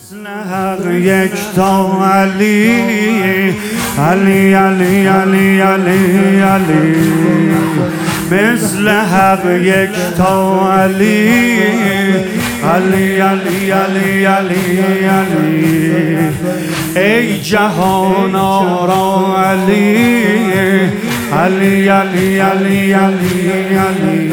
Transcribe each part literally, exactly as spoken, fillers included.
مثل حق یک تا علی علی علی علی علی علی مثل حق یک تا علی علی علی علی علی علی ای جهان آرا علی علی علی علی علی علی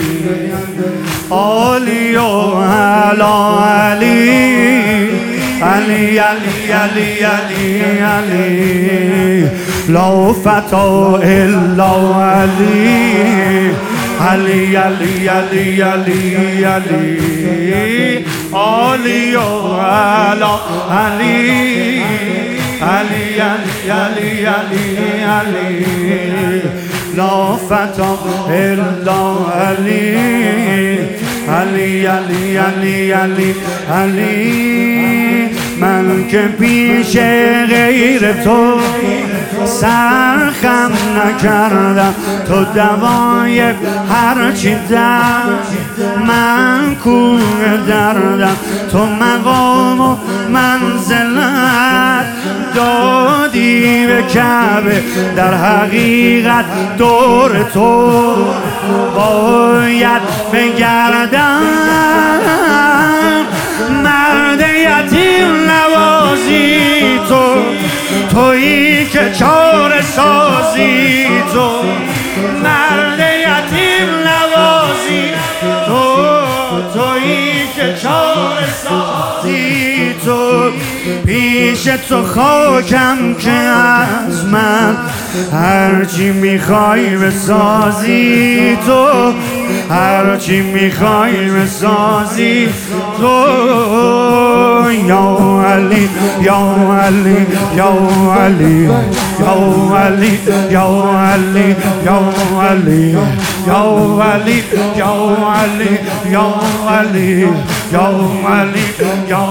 علی و علا علی علی علی علی علی علی لا فتا الا علی علی علی علی علی علی علی و علا علی علی علی علی علی علی لا فتا الا علی علی علی علی علی علی من که پیش غیر تو سرخم نکردم تو دوای هرچی درد من کوه دردم تو مقام و منزلت دادی به کعبه در حقیقت دور تو باید بگردم مرد یتیم نوازی تو تویی که چاره سازی تو مرد یتیم نوازی تو تویی که چاره سازی تو پیش تو خاکم که از من هرچی میخوای بسازی تو هرچی میخوای بسازی تو یا علی یا علی یا علی یا علی یا علی یا علی یا علی یا علی یا علی یا علی یا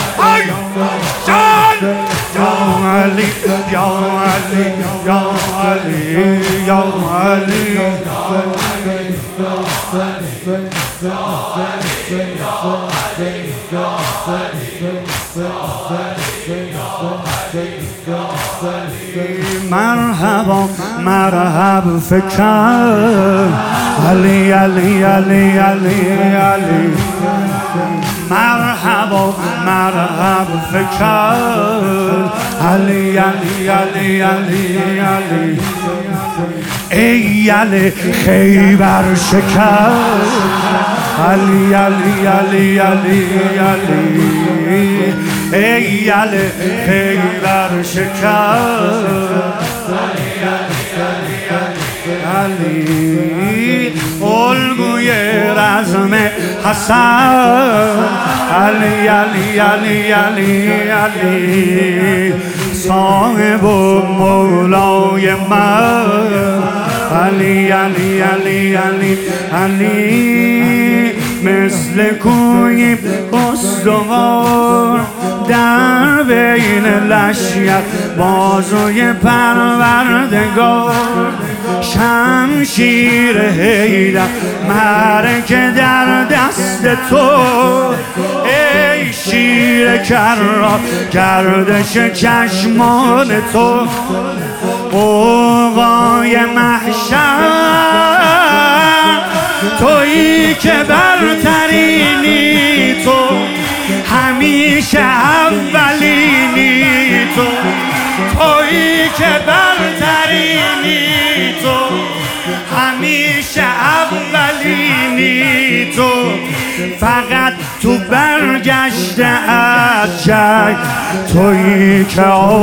علی یا علی یا علی یا علی مرحبا مرحب فکر علی علی علی علی علی مرحبا مرحب فکر علی علی علی علی علی ای علی خیبر شکر علی علی علی علی علی ای علی خیبر شکر علی الگوی رزم حسن علی علی علی علی علی صاحب و مولای من علی علی علی علی علی مثل کوی استوار در بین لشگر بازوی پروردگار شمشیر حیدر معرکه در دست تو ای شیر کرا گردش چشمان تو اوقای محشر تویی که برترینی تو همیشه اولینی تو تویی که برترینی تو همیشه اولینی تو فقط تو برگشته از جنگ تویی که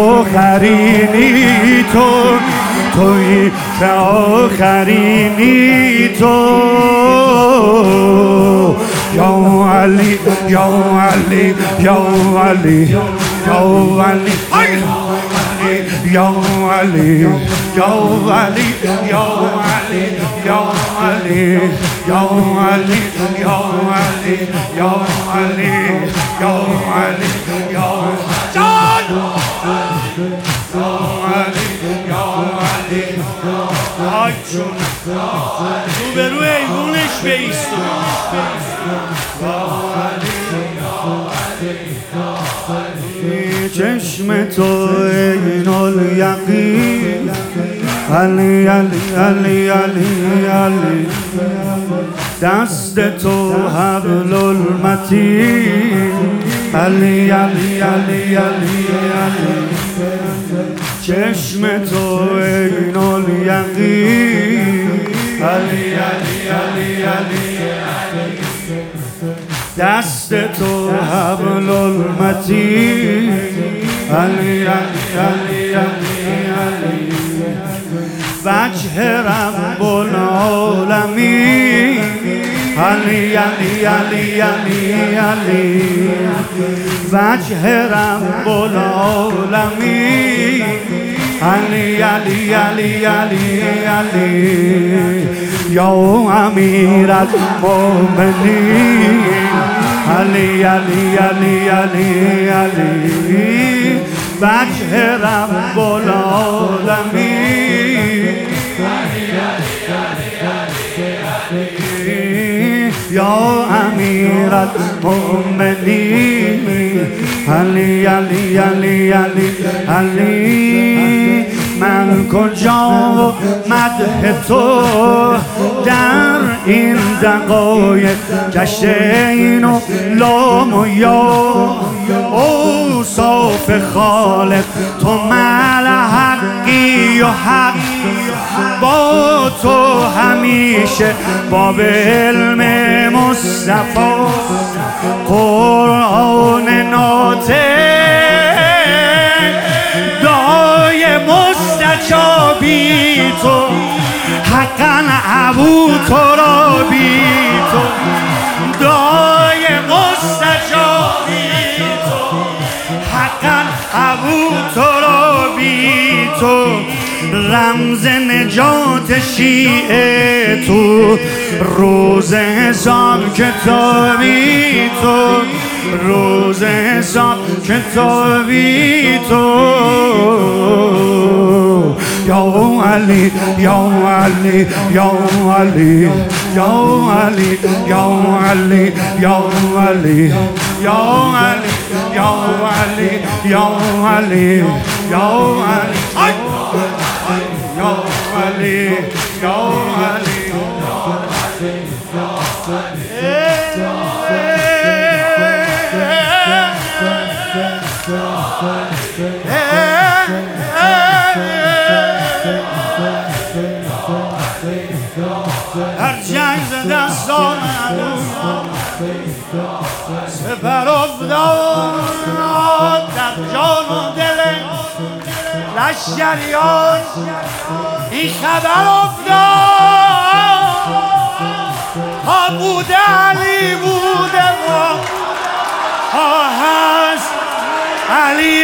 آخرینی تو تویی که آخرینی تو یا علی یا علی یا علی یا علی یا علی یا علی یا علی یا علی یا علی یا علی یا علی یا علی یا جان رو به روی ایوونش بیستون چشم تو عین الیقین علی علی علی علی علی دست تو حبل المتین علی علی علی علی علی چشم تو عین الیقین علی علی علی علی دست تو حبل المتین علی علی علی علی علی وجه رب العالمین علی علی علی علی علی وجه رب العالمین علی علی علی علی علی یا امیر المؤمنین علی علی علی علی علی وجه رب العالمین یا امیر المؤمنین علی علی علی علی علی من کجا و مدح تو در این دقایق گشته اینو لام و یا اوصاف خالق تو مل حقی و حق با تو همیشه باب علم مصطفی قرآن ناطق دعای مستجابی تو حقا ابو تو را بی تو دعای مستجابی تو حقا ابو تو را بی تو رمز نجات شیعه تو روز حساب کتابی تو روز حساب کتابی تو یا علی یا علی یا علی یا علی یا علی یا علی یا علی یا علی یا علی یا علی یا علی یا علی هر جنگ ز دستان سپر افتاد در جان و دل لشکریان این خبر افتاد ها بوده علی بوده ها هست علی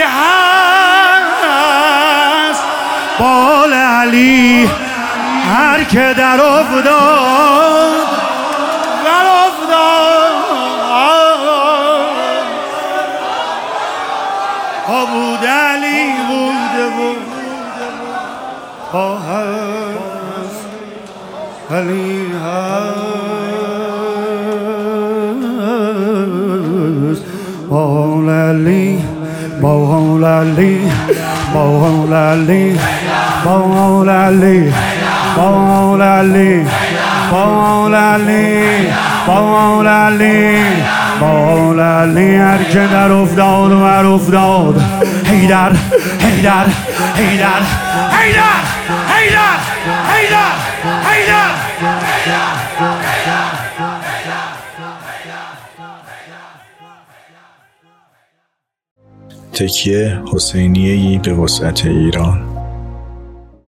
هست بال علی هر که در افتاد در افتاد ها بوده علی بوده بود ها هست علی هست بال علی بال علی بال علی بال علی بال علی بال علی بال علی بال علی هر که در افتاد و هر افتاد حیدر حیدر حیدر حیدر حیدر حیدر حیدر تکیه حسینیه‌ای به وسعت ایران.